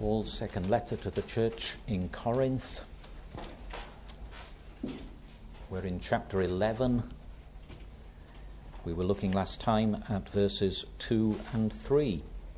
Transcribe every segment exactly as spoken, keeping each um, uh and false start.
Paul's second letter to the church in Corinth. We're in chapter eleven. We were looking last time at verses two and three.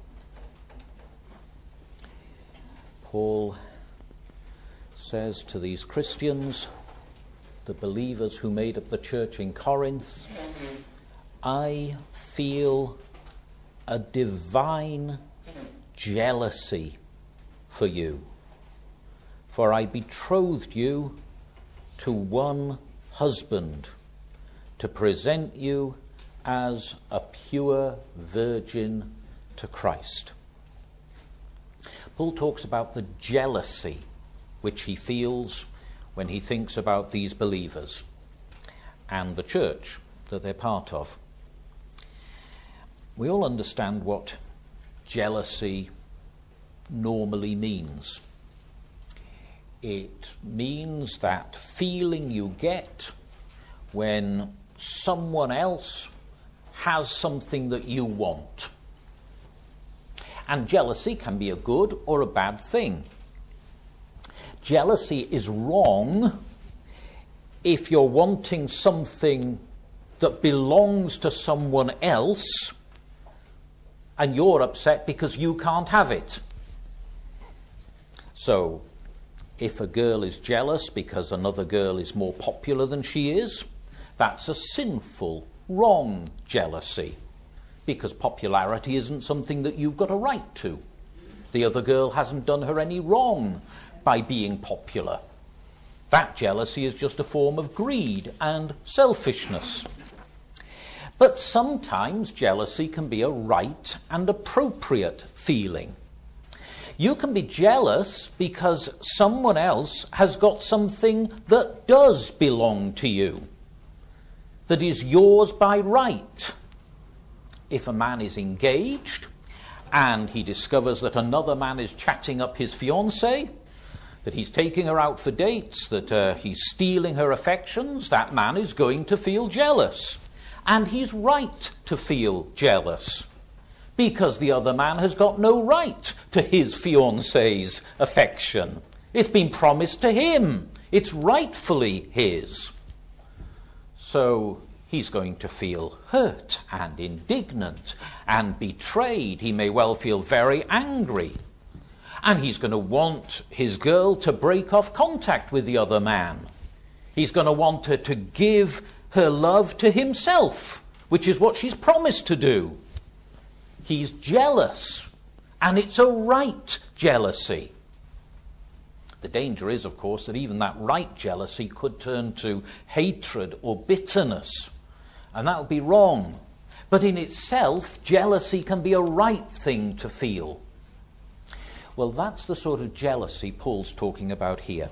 Paul says to these Christians, the believers who made up the church in Corinth, I feel a divine jealousy for you, for I betrothed you to one husband, to present you as a pure virgin to Christ. Paul talks about the jealousy which he feels when he thinks about these believers and the church that they're part of. We all understand what jealousy normally means. It means that feeling you get when someone else has something that you want. And jealousy can be a good or a bad thing. Jealousy is wrong if you're wanting something that belongs to someone else and you're upset because you can't have it. So, if a girl is jealous because another girl is more popular than she is, that's a sinful, wrong jealousy, because popularity isn't something that you've got a right to. The other girl hasn't done her any wrong by being popular. That jealousy is just a form of greed and selfishness. But sometimes jealousy can be a right and appropriate feeling. You can be jealous because someone else has got something that does belong to you, that is yours by right. If a man is engaged and he discovers that another man is chatting up his fiancée, that he's taking her out for dates, that uh, he's stealing her affections, that man is going to feel jealous. And he's right to feel jealous, because the other man has got no right to his fiancée's affection. It's been promised to him. It's rightfully his. So he's going to feel hurt and indignant and betrayed. He may well feel very angry. And he's going to want his girl to break off contact with the other man. He's going to want her to give her love to himself, which is what she's promised to do. He's jealous, and it's a right jealousy. The danger is, of course, that even that right jealousy could turn to hatred or bitterness, and that would be wrong. But in itself, jealousy can be a right thing to feel. Well, that's the sort of jealousy Paul's talking about here.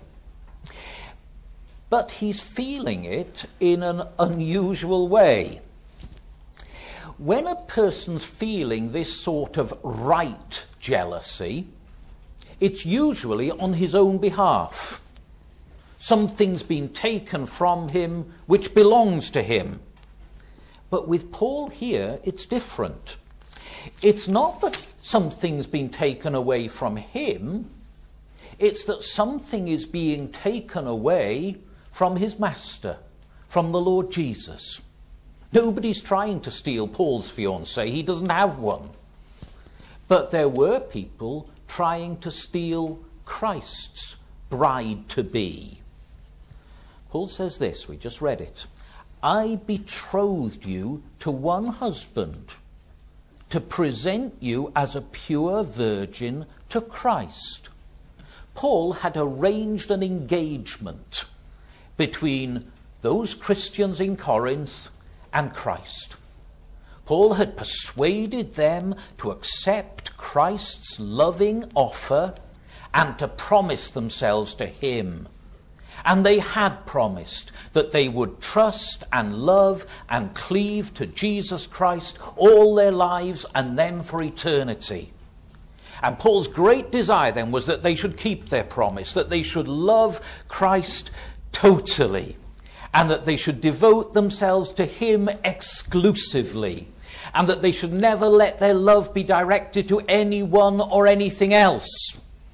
But he's feeling it in an unusual way. When a person's feeling this sort of right jealousy, it's usually on his own behalf. Something's been taken from him which belongs to him. But with Paul here, it's different. It's not that something's been taken away from him. It's that something is being taken away from his master, from the Lord Jesus. Nobody's trying to steal Paul's fiancée. He doesn't have one. But there were people trying to steal Christ's bride-to-be. Paul says this, we just read it. I betrothed you to one husband, to present you as a pure virgin to Christ. Paul had arranged an engagement between those Christians in Corinth and Christ. Paul had persuaded them to accept Christ's loving offer and to promise themselves to him. And they had promised that they would trust and love and cleave to Jesus Christ all their lives and then for eternity. And Paul's great desire then was that they should keep their promise, that they should love Christ totally, and that they should devote themselves to him exclusively, and that they should never let their love be directed to anyone or anything else.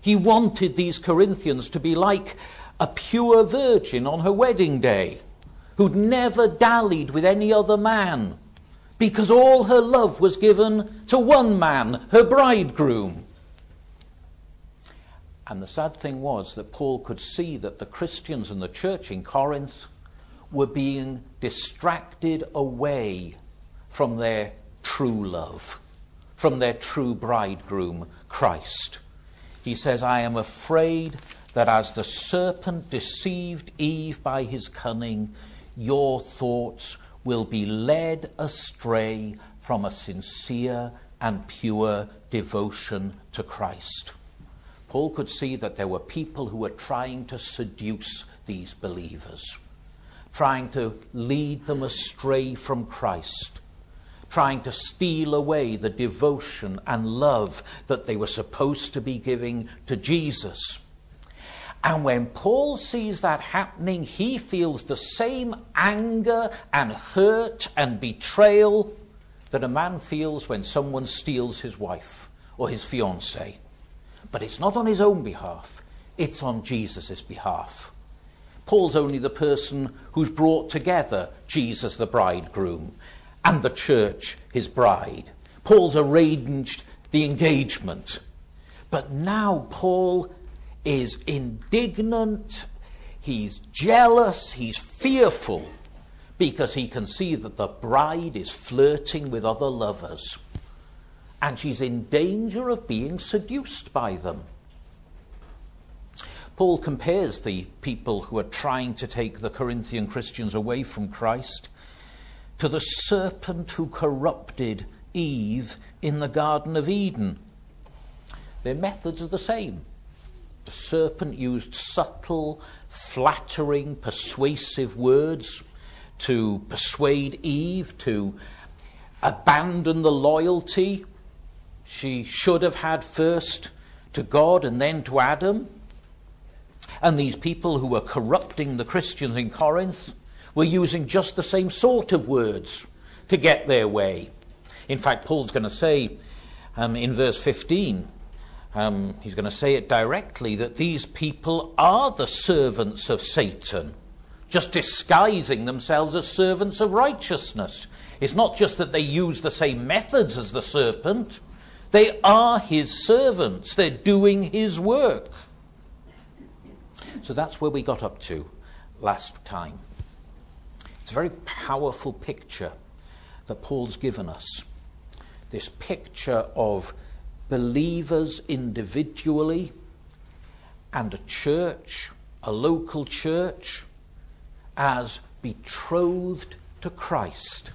He wanted these Corinthians to be like a pure virgin on her wedding day, who'd never dallied with any other man, because all her love was given to one man, her bridegroom. And the sad thing was that Paul could see that the Christians and the church in Corinth were being distracted away from their true love, from their true bridegroom, Christ. He says, I am afraid that as the serpent deceived Eve by his cunning, your thoughts will be led astray from a sincere and pure devotion to Christ. Paul could see that there were people who were trying to seduce these believers, trying to lead them astray from Christ, trying to steal away the devotion and love that they were supposed to be giving to Jesus. And when Paul sees that happening, he feels the same anger and hurt and betrayal that a man feels when someone steals his wife or his fiancée. But it's not on his own behalf, it's on Jesus' behalf. Paul's only the person who's brought together Jesus the bridegroom and the church his bride. Paul's arranged the engagement. But now Paul is indignant, he's jealous, he's fearful, because he can see that the bride is flirting with other lovers, and she's in danger of being seduced by them. Paul compares the people who are trying to take the Corinthian Christians away from Christ to the serpent who corrupted Eve in the Garden of Eden. Their methods are the same. The serpent used subtle, flattering, persuasive words to persuade Eve to abandon the loyalty she should have had first to God and then to Adam. And these people who were corrupting the Christians in Corinth were using just the same sort of words to get their way. In fact, Paul's going to say um, in verse fifteen, Um, he's going to say it directly, that these people are the servants of Satan, just disguising themselves as servants of righteousness. It's not just that they use the same methods as the serpent. They are his servants. They're doing his work. So that's where we got up to last time. It's a very powerful picture that Paul's given us. This picture of believers individually and a church, a local church, as betrothed to Christ.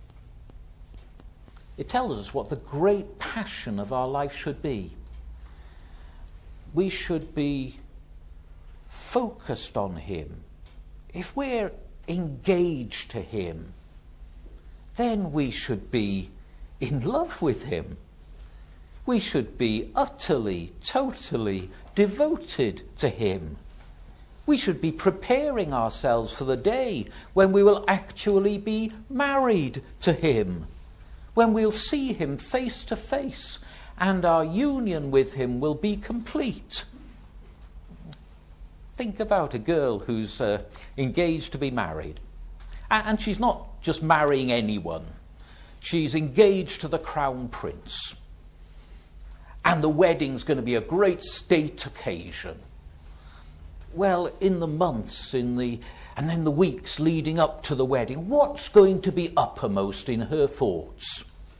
It tells us what the great passion of our life should be. We should be focused on him. If we're engaged to him, then we should be in love with him. We should be utterly, totally devoted to him. We should be preparing ourselves for the day when we will actually be married to him, when we'll see him face to face and our union with him will be complete. Think about a girl who's uh, engaged to be married. And she's not just marrying anyone. She's engaged to the Crown Prince. And the wedding's going to be a great state occasion. Well, in the months, in the and then the weeks leading up to the wedding, what's going to be uppermost in her thoughts?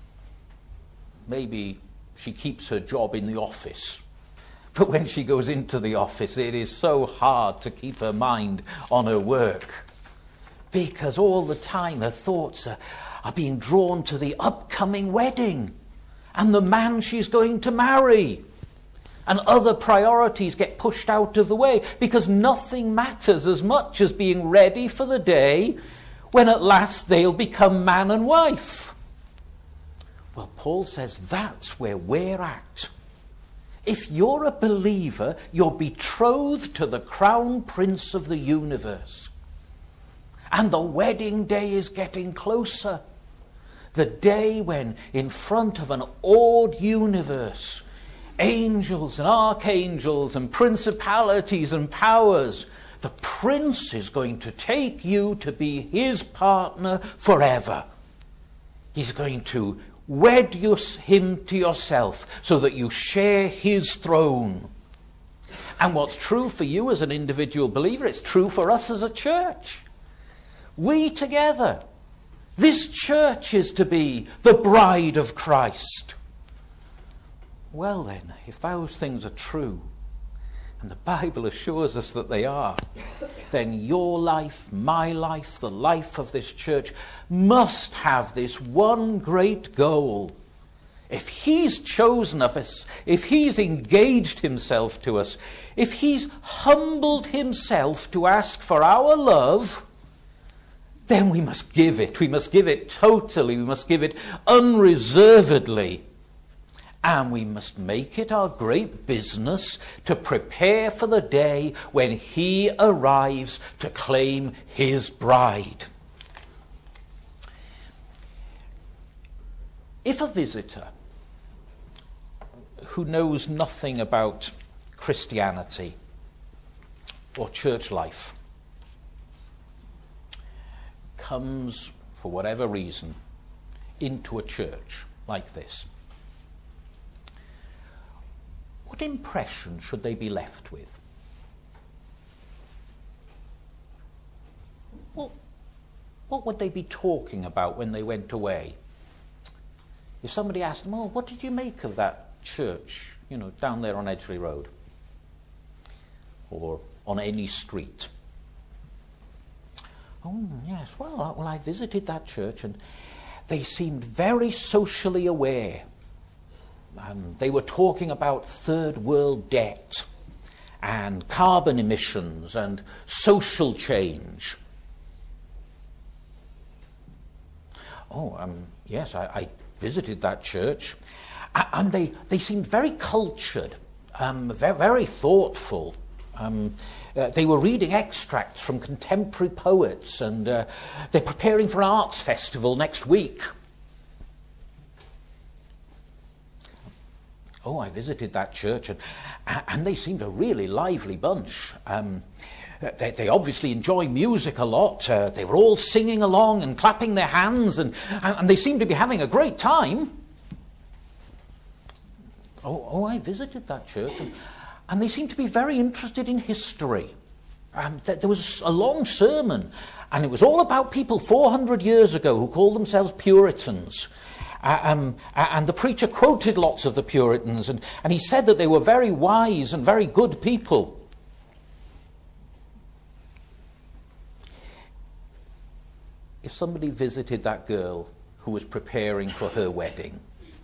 Maybe she keeps her job in the office. But when she goes into the office, it is so hard to keep her mind on her work. Because all the time her thoughts are, are being drawn to the upcoming wedding and the man she's going to marry. And other priorities get pushed out of the way because nothing matters as much as being ready for the day when at last they'll become man and wife. Well, Paul says that's where we're at. If you're a believer, you're betrothed to the Crown Prince of the universe. And the wedding day is getting closer. The day when, in front of an awed universe, angels and archangels and principalities and powers. The prince is going to take you to be his partner forever. He's going to wed you, him to yourself so that you share his throne. And what's true for you as an individual believer, it's true for us as a church. We together, this church is to be the bride of Christ. Well then, if those things are true, and the Bible assures us that they are, then your life, my life, the life of this church must have this one great goal. If he's chosen us, if he's engaged himself to us, if he's humbled himself to ask for our love, then we must give it. We must give it totally. We must give it unreservedly. And we must make it our great business to prepare for the day when he arrives to claim his bride. If a visitor who knows nothing about Christianity or church life comes, for whatever reason, into a church like this, what impression should they be left with? What, what would they be talking about when they went away? If somebody asked them, oh, what did you make of that church, you know, down there on Edgeley Road? Or on any street? Oh, yes, well, I, well, I visited that church and they seemed very socially aware. Um, they were talking about third world debt and carbon emissions and social change. Oh, um, yes, I, I visited that church, and they, they seemed very cultured, um, very, very thoughtful. Um, uh, they were reading extracts from contemporary poets, and uh, they're preparing for an arts festival next week. Oh, I visited that church, and, and they seemed a really lively bunch. Um, they, they obviously enjoy music a lot. Uh, they were all singing along and clapping their hands, and, and they seemed to be having a great time. Oh, oh I visited that church, and, and they seemed to be very interested in history. Um, th- there was a long sermon, and it was all about people four hundred years ago who called themselves Puritans. Uh, um, and the preacher quoted lots of the Puritans, and, and he said that they were very wise and very good people. If somebody visited that girl who was preparing for her wedding,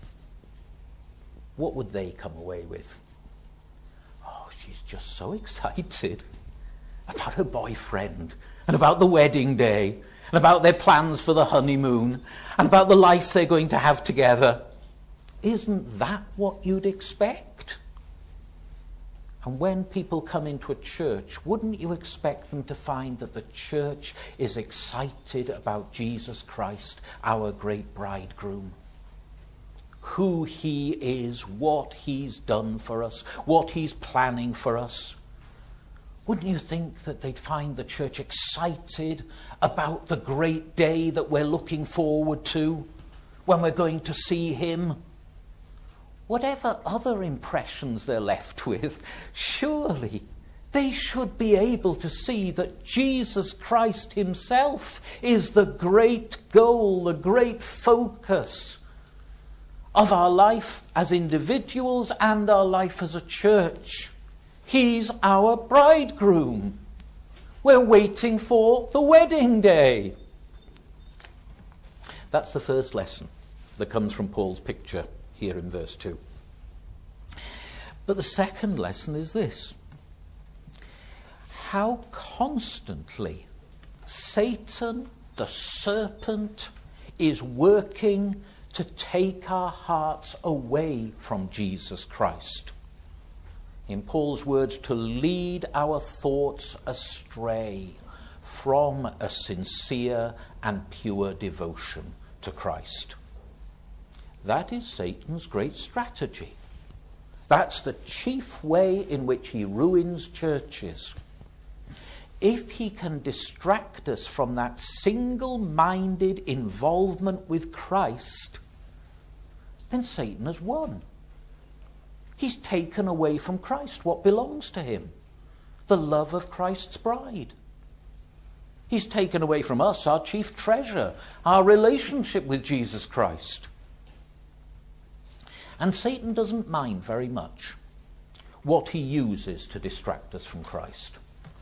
what would they come away with? Oh, she's just so excited about her boyfriend and about the wedding day and about their plans for the honeymoon and about the life they're going to have together. Isn't that what you'd expect? And when people come into a church, wouldn't you expect them to find that the church is excited about Jesus Christ, our great bridegroom? Who he is, what he's done for us, what he's planning for us. Wouldn't you think that they'd find the church excited about the great day that we're looking forward to, when we're going to see him? Whatever other impressions they're left with, surely they should be able to see that Jesus Christ himself is the great goal, the great focus of our life as individuals and our life as a church. He's our bridegroom. We're waiting for the wedding day. That's the first lesson that comes from Paul's picture here in verse two. But the second lesson is this: how constantly Satan, the serpent, is working to take our hearts away from Jesus Christ. In Paul's words, to lead our thoughts astray from a sincere and pure devotion to Christ. That is Satan's great strategy. That's the chief way in which he ruins churches. If he can distract us from that single-minded involvement with Christ, then Satan has won. He's taken away from Christ what belongs to him, the love of Christ's bride. He's taken away from us our chief treasure, our relationship with Jesus Christ. And Satan doesn't mind very much what he uses to distract us from Christ.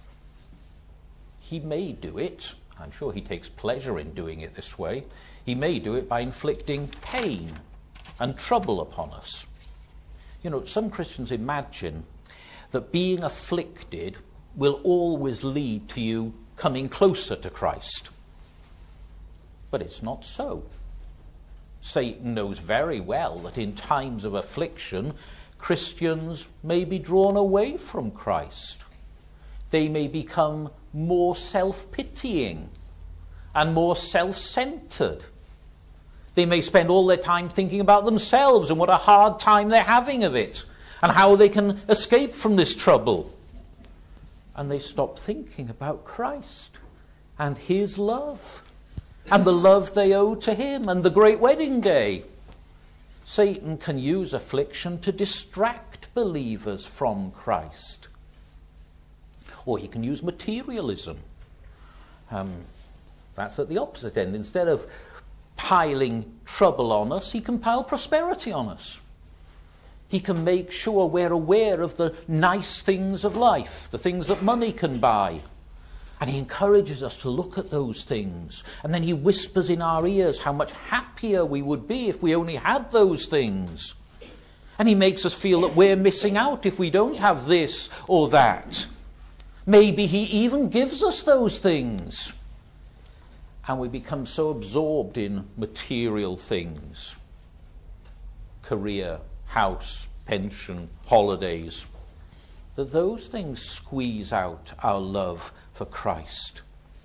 He may do it, I'm sure he takes pleasure in doing it this way, he may do it by inflicting pain and trouble upon us. You know, some Christians imagine that being afflicted will always lead to you coming closer to Christ. But it's not so. Satan knows very well that in times of affliction, Christians may be drawn away from Christ. They may become more self-pitying and more self-centered. They may spend all their time thinking about themselves and what a hard time they're having of it and how they can escape from this trouble. And they stop thinking about Christ and his love and the love they owe to him and the great wedding day. Satan can use affliction to distract believers from Christ. Or he can use materialism. Um, that's at the opposite end. Instead of piling trouble on us, he can pile prosperity on us. He can make sure we're aware of the nice things of life, the things that money can buy. And he encourages us to look at those things. And then he whispers in our ears how much happier we would be if we only had those things. And he makes us feel that we're missing out if we don't have this or that. Maybe he even gives us those things. And we become so absorbed in material things. Career, house, pension, holidays, that those things squeeze out our love for Christ.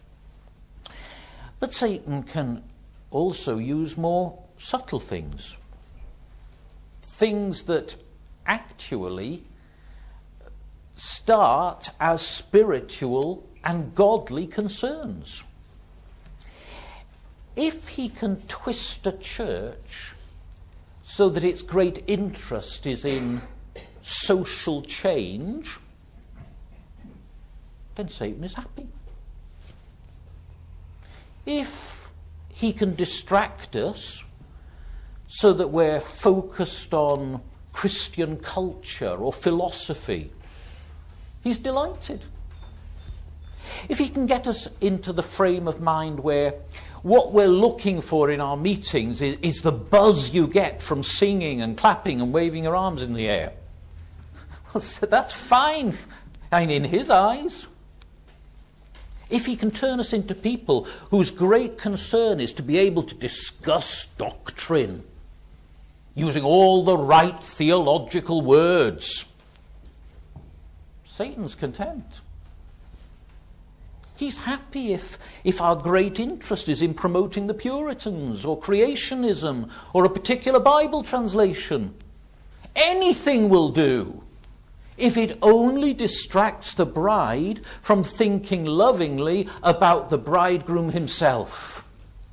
But Satan can also use more subtle things. Things that actually start as spiritual and godly concerns. If he can twist a church so that its great interest is in social change, then Satan is happy. If he can distract us so that we're focused on Christian culture or philosophy, he's delighted. If he can get us into the frame of mind where what we're looking for in our meetings is, is the buzz you get from singing and clapping and waving your arms in the air, well, so that's fine, and in his eyes. If he can turn us into people whose great concern is to be able to discuss doctrine using all the right theological words, Satan's content. He's happy if, if our great interest is in promoting the Puritans or creationism or a particular Bible translation. Anything will do if it only distracts the bride from thinking lovingly about the bridegroom himself.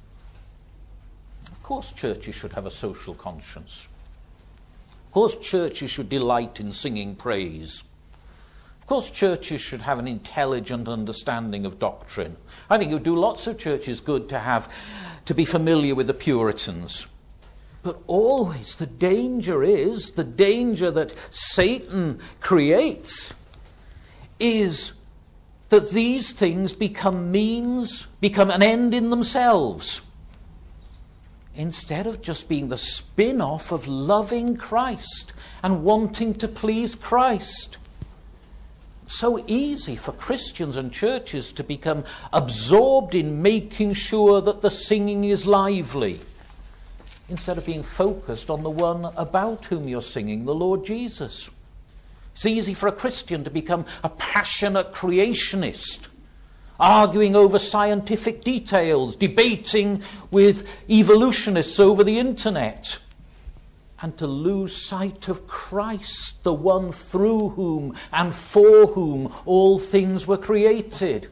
Of course churches should have a social conscience. Of course churches should delight in singing praise. Of course churches should have an intelligent understanding of doctrine. I think it would do lots of churches good to have, to be familiar with the Puritans. But always the danger is, the danger that Satan creates is that these things become means, become an end in themselves, instead of just being the spin-off of loving Christ and wanting to please Christ. So easy for Christians and churches to become absorbed in making sure that the singing is lively, instead of being focused on the one about whom you're singing, the Lord Jesus. It's easy for a Christian to become a passionate creationist, arguing over scientific details, debating with evolutionists over the internet, and to lose sight of Christ, the one through whom and for whom all things were created.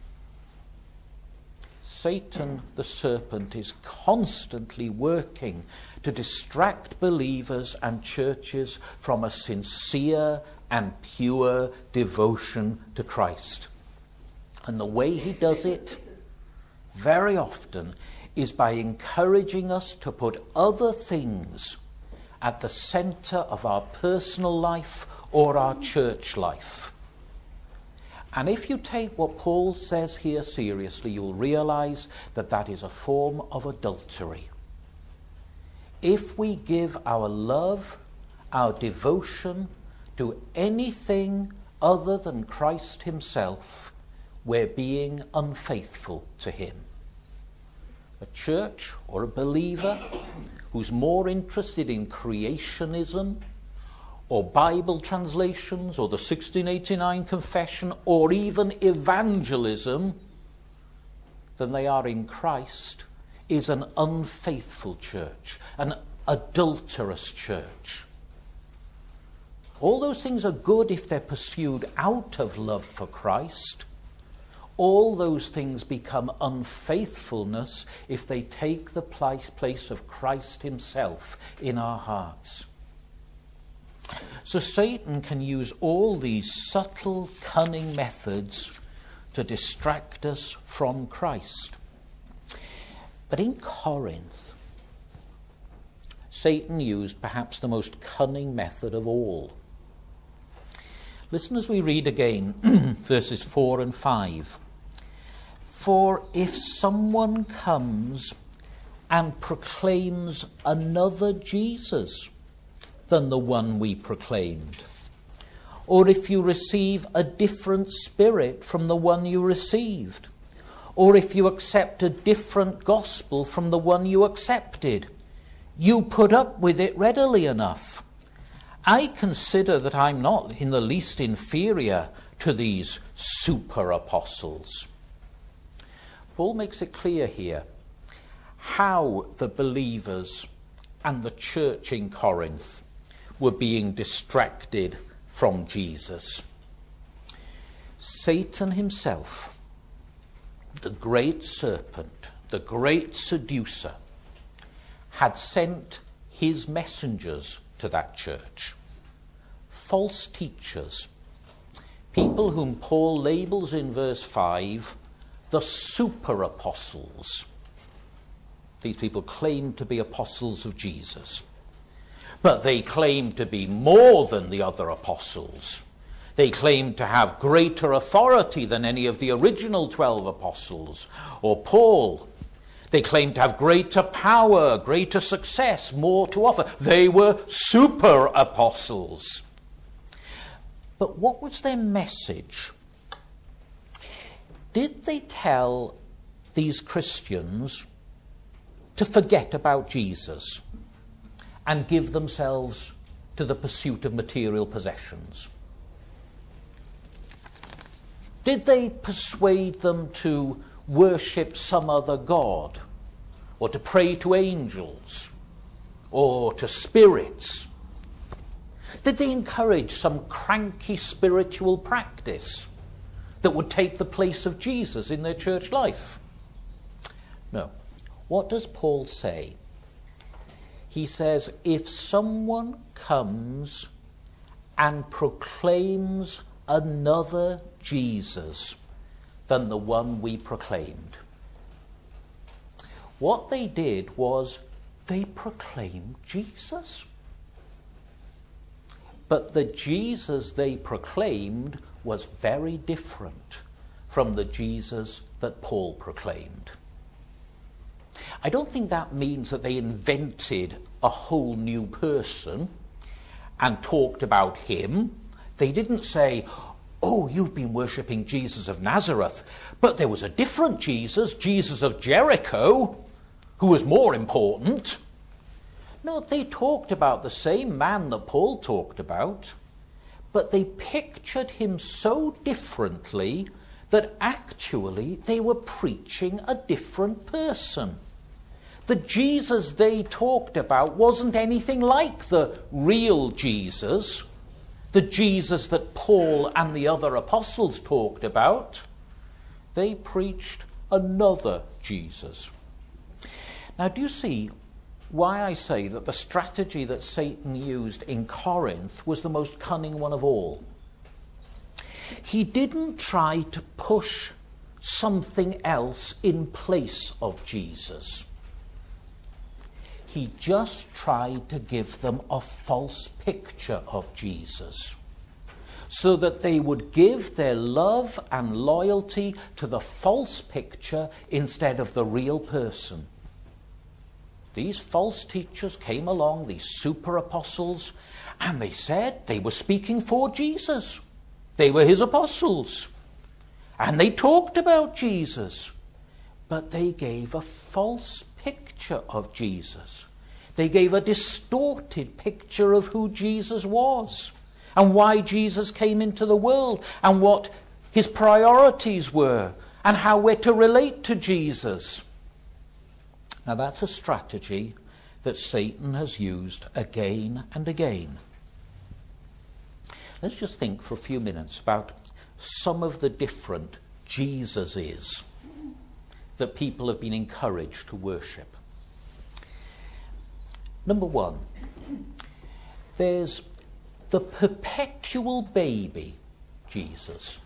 Satan, the serpent, is constantly working to distract believers and churches from a sincere and pure devotion to Christ. And the way he does it, very often, is by encouraging us to put other things at the center of our personal life or our church life. And if you take what Paul says here seriously, you'll realize that that is a form of adultery. If we give our love, our devotion to anything other than Christ himself, we're being unfaithful to him. A church or a believer who's more interested in creationism or Bible translations or the sixteen eighty-nine Confession or even evangelism than they are in Christ is an unfaithful church, an adulterous church. All those things are good if they're pursued out of love for Christ. All those things become unfaithfulness if they take the place of Christ himself in our hearts. So Satan can use all these subtle, cunning methods to distract us from Christ. But in Corinth, Satan used perhaps the most cunning method of all. Listen as we read again verses four and five. For if someone comes and proclaims another Jesus than the one we proclaimed, or if you receive a different spirit from the one you received, or if you accept a different gospel from the one you accepted, you put up with it readily enough. I consider that I'm not in the least inferior to these super apostles. Paul makes it clear here how the believers and the church in Corinth were being distracted from Jesus. Satan himself, the great serpent, the great seducer, had sent his messengers to that church. False teachers, people whom Paul labels in verse five the super apostles. These people claimed to be apostles of Jesus, but they claimed to be more than the other apostles. They claimed to have greater authority than any of the original twelve apostles or Paul. They claimed to have greater power, greater success, more to offer. They were super apostles. But what was their message? Did they tell these Christians to forget about Jesus and give themselves to the pursuit of material possessions? Did they persuade them to worship some other god, or to pray to angels, or to spirits? Did they encourage some cranky spiritual practice that would take the place of Jesus in their church life? No. What does Paul say? He says, if someone comes and proclaims another Jesus than the one we proclaimed. What they did was they proclaimed Jesus. But the Jesus they proclaimed was very different from the Jesus that Paul proclaimed. I don't think that means that they invented a whole new person and talked about him. They didn't say, oh, you've been worshipping Jesus of Nazareth, but there was a different Jesus, Jesus of Jericho, who was more important. No, they talked about the same man that Paul talked about, but they pictured him so differently that actually they were preaching a different person. the Jesus they talked about wasn't anything like the real Jesus, the Jesus that Paul and the other apostles talked about. They preached another Jesus. Now, do you see why I say that the strategy that Satan used in Corinth was the most cunning one of all? He didn't try to push something else in place of Jesus. He just tried to give them a false picture of Jesus, so that they would give their love and loyalty to the false picture instead of the real person. These false teachers came along, these super apostles, and they said they were speaking for Jesus. They were his apostles. And they talked about Jesus. But they gave a false picture of Jesus. They gave a distorted picture of who Jesus was, and why Jesus came into the world, and what his priorities were, and how we're to relate to Jesus. Now that's a strategy that Satan has used again and again. Let's just think for a few minutes about some of the different Jesuses that people have been encouraged to worship. Number one, there's the perpetual baby Jesus.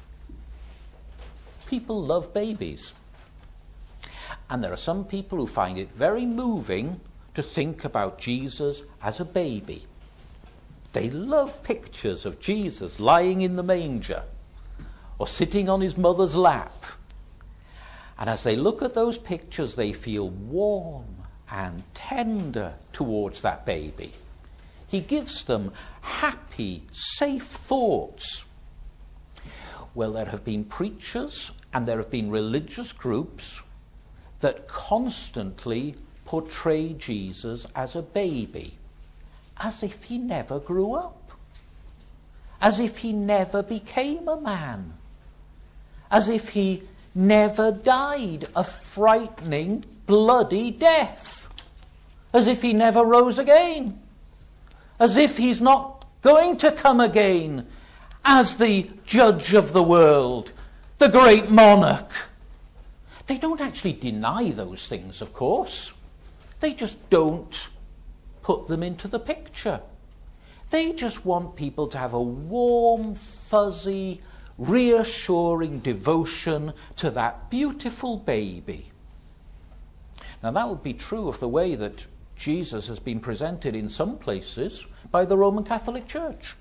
People love babies. And there are some people who find it very moving to think about Jesus as a baby. They love pictures of Jesus lying in the manger or sitting on his mother's lap. And as they look at those pictures, they feel warm and tender towards that baby. He gives them happy, safe thoughts. Well, there have been preachers and there have been religious groups that constantly portray Jesus as a baby, as if he never grew up, as if he never became a man, as if he never died a frightening, bloody death, as if he never rose again, as if he's not going to come again as the judge of the world, the great monarch. They don't actually deny those things, of course. They just don't put them into the picture. They just want people to have a warm, fuzzy, reassuring devotion to that beautiful baby. Now that would be true of the way that Jesus has been presented in some places by the Roman Catholic Church.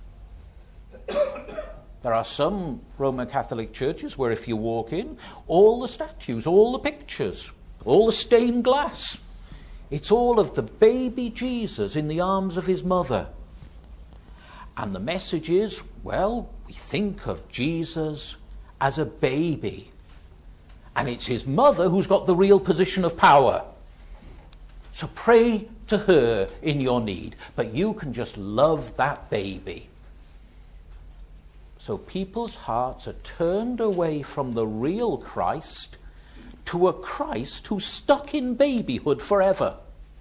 There are some Roman Catholic churches where if you walk in, all the statues, all the pictures, all the stained glass, it's all of the baby Jesus in the arms of his mother. And the message is, well, we think of Jesus as a baby. And it's his mother who's got the real position of power. So pray to her in your need, but you can just love that baby. So people's hearts are turned away from the real Christ to a Christ who's stuck in babyhood forever.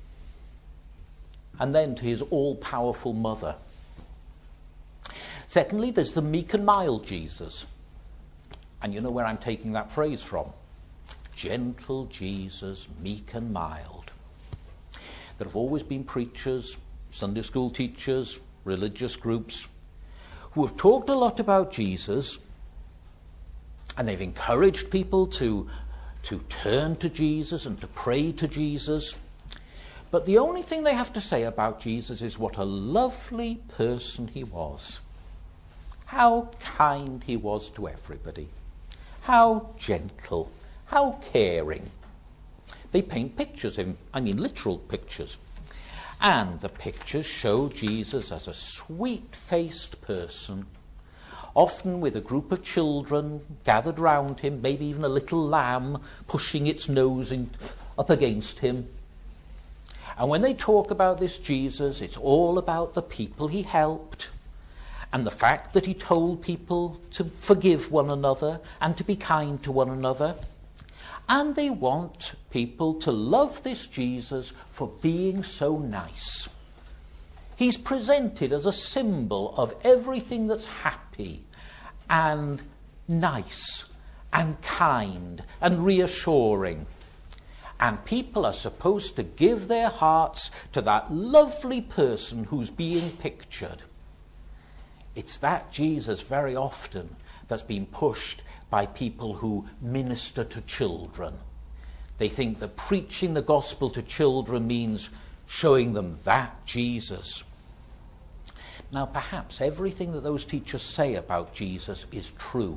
And then to his all-powerful mother. Secondly, there's the meek and mild Jesus. And you know where I'm taking that phrase from. Gentle Jesus, meek and mild. There have always been preachers, Sunday school teachers, religious groups, who have talked a lot about Jesus, and they've encouraged people to, to turn to Jesus and to pray to Jesus. But the only thing they have to say about Jesus is what a lovely person he was. How kind he was to everybody. How gentle. How caring. They paint pictures, in, I mean literal pictures. And the pictures show Jesus as a sweet-faced person, often with a group of children gathered round him, maybe even a little lamb pushing its nose in, up against him. And when they talk about this Jesus, it's all about the people he helped, and the fact that he told people to forgive one another and to be kind to one another. And they want people to love this Jesus for being so nice. He's presented as a symbol of everything that's happy and nice and kind and reassuring. And people are supposed to give their hearts to that lovely person who's being pictured. It's that Jesus very often that's been pushed by people who minister to children. They think that preaching the gospel to children means showing them that Jesus. Now, perhaps everything that those teachers say about Jesus is true.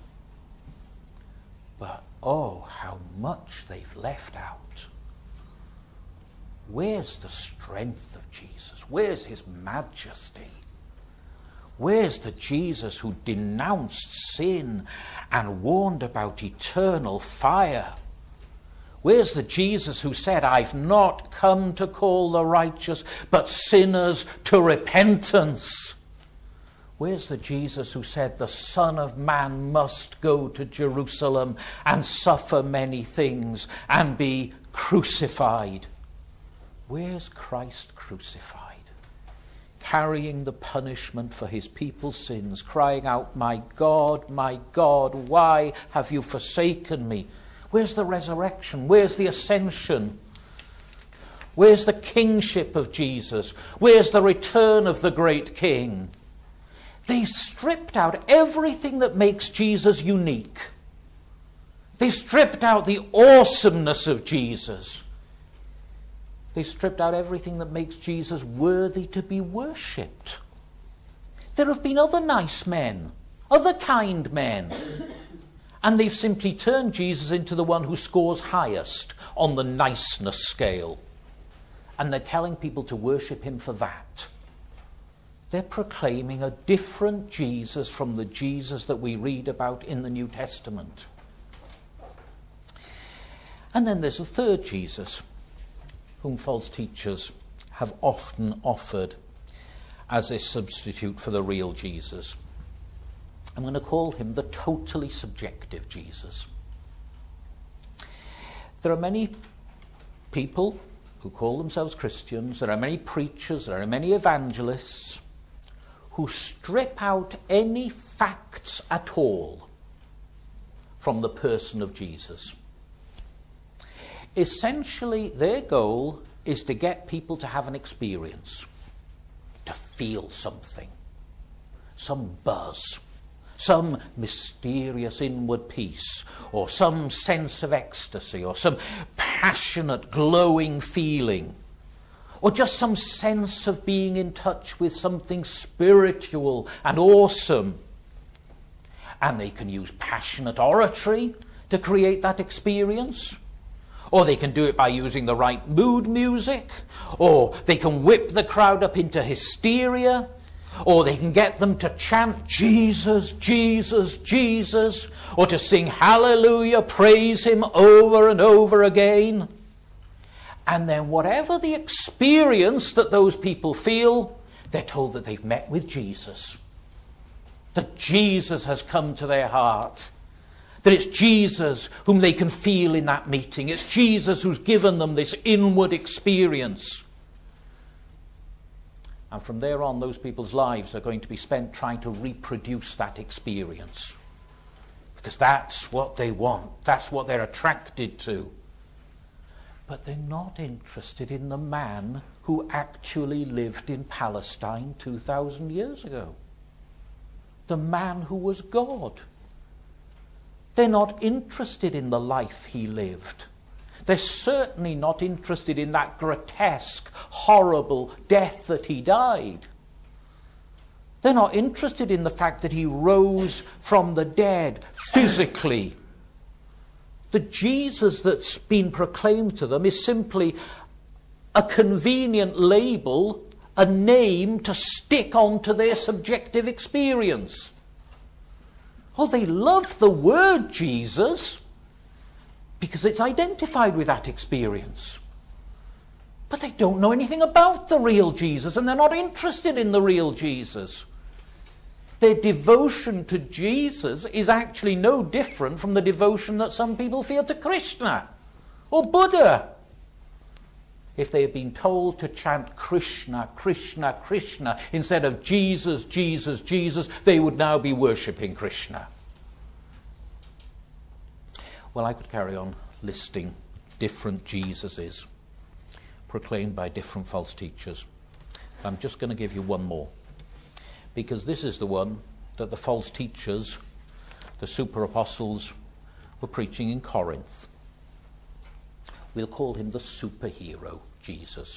But, oh, how much they've left out. Where's the strength of Jesus? Where's his majesty? Where's the Jesus who denounced sin and warned about eternal fire? Where's the Jesus who said, I've not come to call the righteous, but sinners to repentance? Where's the Jesus who said, the Son of Man must go to Jerusalem and suffer many things and be crucified? Where's Christ crucified? Carrying the punishment for his people's sins, crying out, my God, my God, why have you forsaken me? Where's the resurrection? Where's the ascension? Where's the kingship of Jesus? Where's the return of the great King? They stripped out everything that makes Jesus unique. They stripped out the awesomeness of Jesus. They stripped out everything that makes Jesus worthy to be worshipped. There have been other nice men, other kind men. And they've simply turned Jesus into the one who scores highest on the niceness scale. And they're telling people to worship him for that. They're proclaiming a different Jesus from the Jesus that we read about in the New Testament. And then there's a third Jesus, whom false teachers have often offered as a substitute for the real Jesus. I'm going to call him the totally subjective Jesus. There are many people who call themselves Christians, there are many preachers, there are many evangelists who strip out any facts at all from the person of Jesus. Essentially, their goal is to get people to have an experience, to feel something, some buzz, some mysterious inward peace, or some sense of ecstasy, or some passionate, glowing feeling, or just some sense of being in touch with something spiritual and awesome. And they can use passionate oratory to create that experience. Or they can do it by using the right mood music. Or they can whip the crowd up into hysteria. Or they can get them to chant Jesus, Jesus, Jesus. Or to sing hallelujah, praise him over and over again. And then whatever the experience that those people feel, they're told that they've met with Jesus. That Jesus has come to their heart. That it's Jesus whom they can feel in that meeting. It's Jesus who's given them this inward experience. And from there on, those people's lives are going to be spent trying to reproduce that experience. Because that's what they want. That's what they're attracted to. But they're not interested in the man who actually lived in Palestine two thousand years ago. The man who was God. They're not interested in the life he lived. They're certainly not interested in that grotesque, horrible death that he died. They're not interested in the fact that he rose from the dead physically. The Jesus that's been proclaimed to them is simply a convenient label, a name to stick onto their subjective experience. Oh, they love the word Jesus because it's identified with that experience. But they don't know anything about the real Jesus, and they're not interested in the real Jesus. Their devotion to Jesus is actually no different from the devotion that some people feel to Krishna or Buddha. If they had been told to chant Krishna, Krishna, Krishna instead of Jesus, Jesus, Jesus, they would now be worshipping Krishna. Well, I could carry on listing different Jesuses proclaimed by different false teachers. I'm just going to give you one more, because this is the one that the false teachers, the super apostles, were preaching in Corinth. We'll call him the superhero Jesus.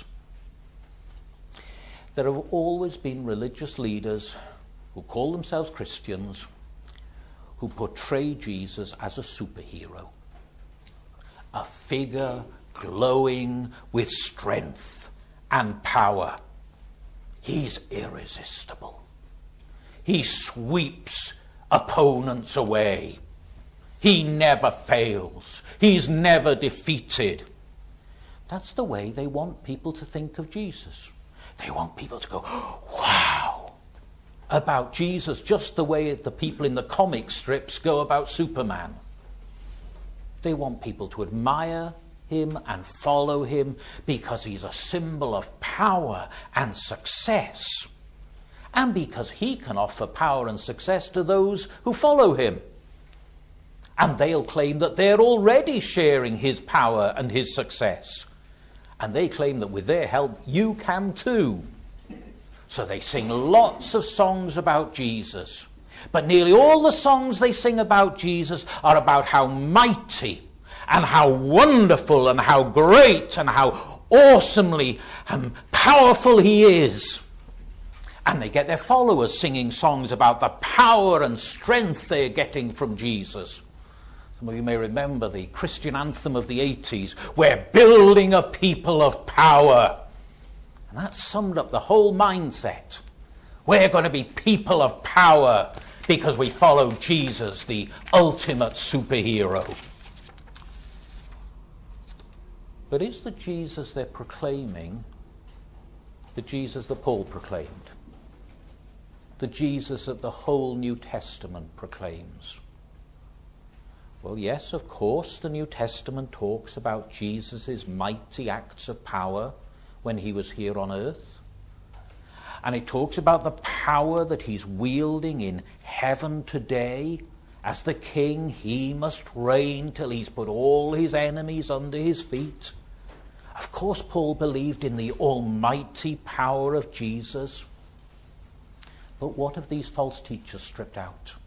There have always been religious leaders who call themselves Christians who portray Jesus as a superhero, a figure glowing with strength and power. He's irresistible. He sweeps opponents away. He never fails. He's never defeated. That's the way they want people to think of Jesus. They want people to go, wow, about Jesus, just the way the people in the comic strips go about Superman. They want people to admire him and follow him because he's a symbol of power and success, and because he can offer power and success to those who follow him. And they'll claim that they're already sharing his power and his success. And they claim that with their help, you can too. So they sing lots of songs about Jesus. But nearly all the songs they sing about Jesus are about how mighty and how wonderful and how great and how awesomely and powerful he is. And they get their followers singing songs about the power and strength they're getting from Jesus. Some of you may remember the Christian anthem of the eighties, "We're building a people of power." And that summed up the whole mindset. We're going to be people of power because we follow Jesus, the ultimate superhero. But is the Jesus they're proclaiming the Jesus that Paul proclaimed? The Jesus that the whole New Testament proclaims? Well, yes, of course, the New Testament talks about Jesus' mighty acts of power when he was here on earth. And it talks about the power that he's wielding in heaven today. As the king, he must reign till he's put all his enemies under his feet. Of course, Paul believed in the almighty power of Jesus. But what have these false teachers stripped out?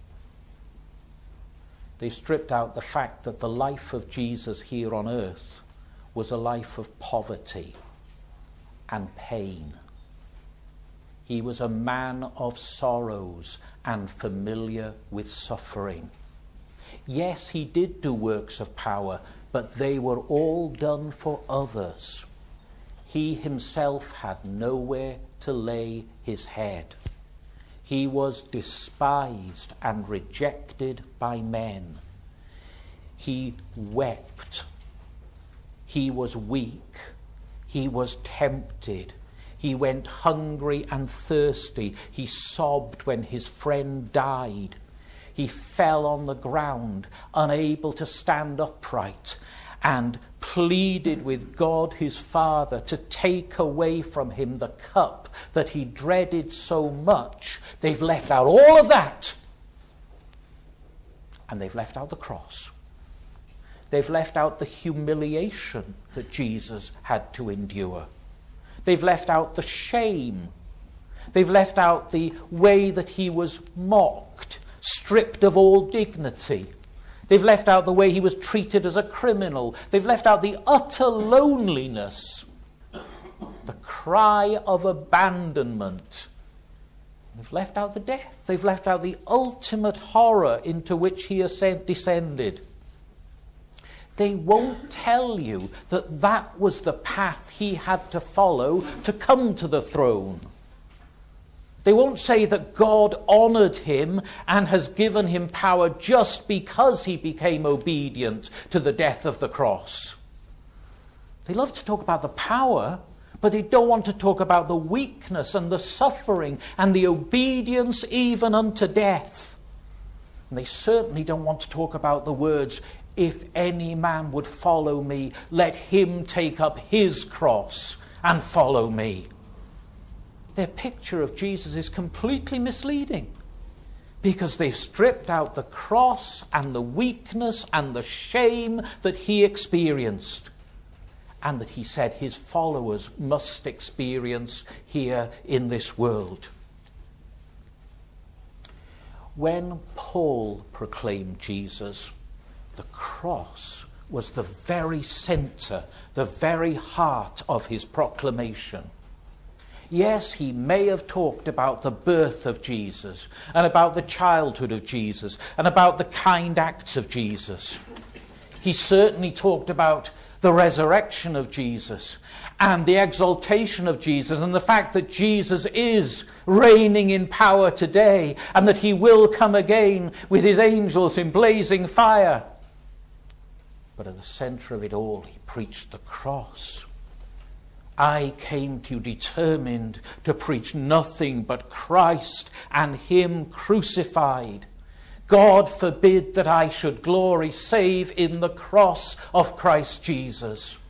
They stripped out the fact that the life of Jesus here on earth was a life of poverty and pain. He was a man of sorrows and familiar with suffering. Yes, he did do works of power, but they were all done for others. He himself had nowhere to lay his head. He was despised and rejected by men. He wept. He was weak. He was tempted. He went hungry and thirsty. He sobbed when his friend died. He fell on the ground, unable to stand upright, and pleaded with God his Father to take away from him the cup that he dreaded so much. They've left out all of that. And they've left out the cross. They've left out the humiliation that Jesus had to endure. They've left out the shame. They've left out the way that he was mocked, stripped of all dignity. They've left out the way he was treated as a criminal. They've left out the utter loneliness, the cry of abandonment. They've left out the death. They've left out the ultimate horror into which he ascend- descended. They won't tell you that that was the path he had to follow to come to the throne. They won't say that God honoured him and has given him power just because he became obedient to the death of the cross. They love to talk about the power, But they don't want to talk about the weakness and the suffering and the obedience even unto death. And they certainly don't want to talk about the words, if any man would follow me, let him take up his cross and follow me. Their picture of Jesus is completely misleading, because they've stripped out the cross and the weakness and the shame that he experienced, and that he said his followers must experience here in this world. When Paul proclaimed Jesus, the cross was the very center, the very heart of his proclamation. Yes, he may have talked about the birth of Jesus, and about the childhood of Jesus, and about the kind acts of Jesus. He certainly talked about the resurrection of Jesus, and the exaltation of Jesus, and the fact that Jesus is reigning in power today, and that he will come again with his angels in blazing fire. But at the center of it all, he preached the cross. I came to you determined to preach nothing but Christ and him crucified. God forbid that I should glory save in the cross of Christ Jesus.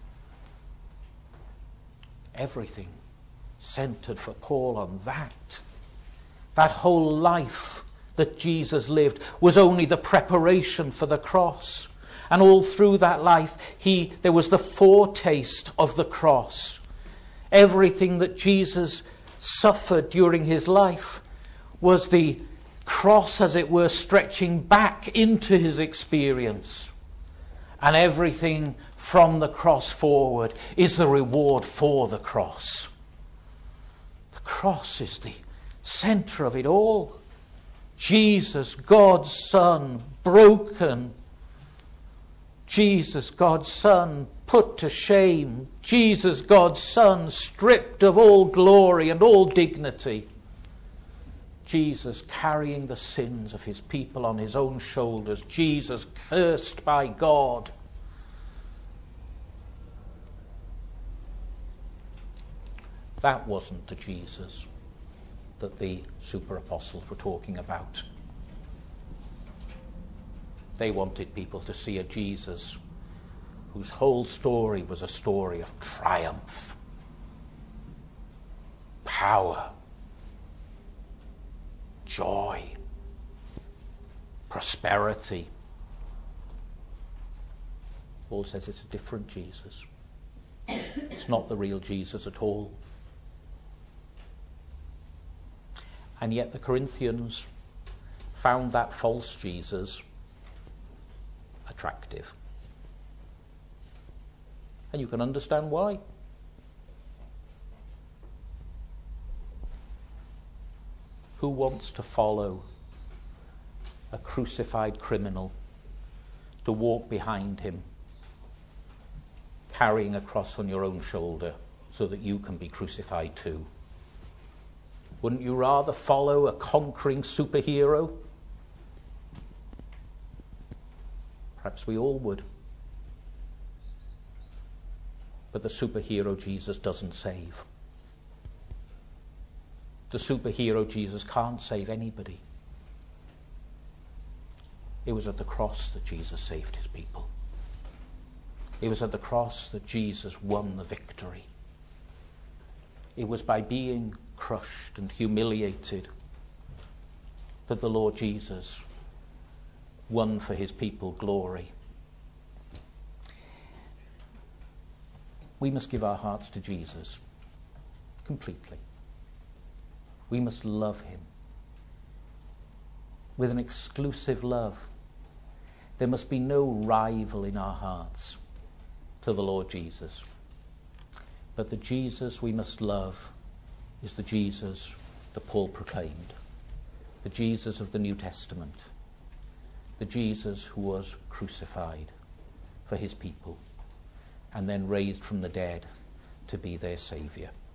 Everything centered for Paul on that. That whole life that Jesus lived was only the preparation for the cross. And all through that life, he there was the foretaste of the cross. Everything that Jesus suffered during his life was the cross, as it were, stretching back into his experience. And everything from the cross forward is the reward for the cross. The cross is the center of it all. Jesus, God's Son, broken. Jesus, God's Son, put to shame. Jesus, God's Son, stripped of all glory and all dignity. Jesus carrying the sins of his people on his own shoulders. Jesus cursed by God. That wasn't the Jesus that the super apostles were talking about. They wanted people to see a Jesus whose whole story was a story of triumph, power, joy, prosperity. Paul says it's a different Jesus. It's not the real Jesus at all. And yet the Corinthians found that false Jesus attractive. And you can understand why. Who wants to follow a crucified criminal, to walk behind him, carrying a cross on your own shoulder so that you can be crucified too? Wouldn't you rather follow a conquering superhero? Perhaps we all would. But the superhero Jesus doesn't save. The superhero Jesus can't save anybody. It was at the cross that Jesus saved his people. It was at the cross that Jesus won the victory. It was by being crushed and humiliated that the Lord Jesus won for his people glory. We must give our hearts to Jesus completely. We must love him with an exclusive love. There must be no rival in our hearts to the Lord Jesus. But the Jesus we must love is the Jesus that Paul proclaimed, the Jesus of the New Testament, the Jesus who was crucified for his people and then raised from the dead to be their Saviour.